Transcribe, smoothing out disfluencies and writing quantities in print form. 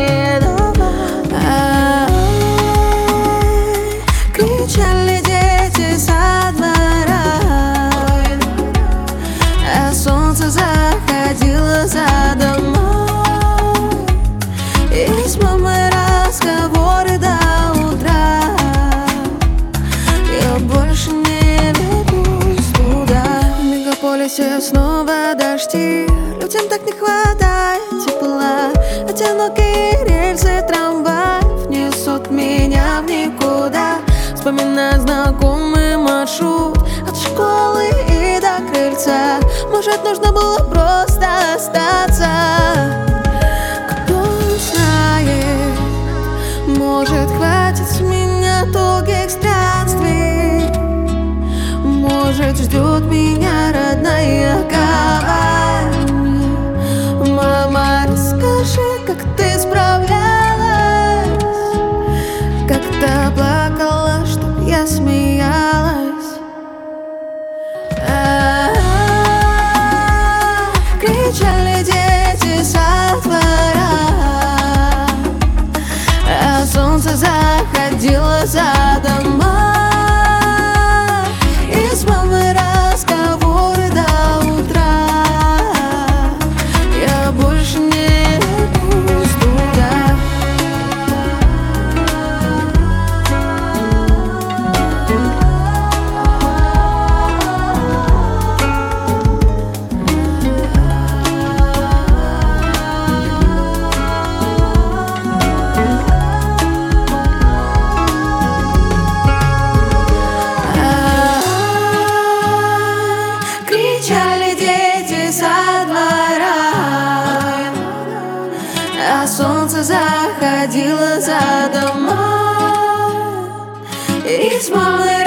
не дома. Кричали дети со двора, а солнце заходило за домой. И с мамой разговоры до утра. Я больше не вернусь туда. В мегаполисе снова дожди, людям так не хватает тепла. Одинокие рельсы трамваев несут меня в никуда. Вспоминаю знакомый маршрут от школы и до крыльца. Может, нужно было просто остаться. Кто знает, может, хватит с меня долгих странствий. Может, ждет меня родная гавань. Мама, расскажи, как ты справлялась, когда плакала, чтоб я смеялась. Кричали дети со двора, а солнце заходило за дома. И с мамой разговоры до утра. Я больше не вернусь туда. Кричали дети со двора, а солнце заходило за дома. И с мамой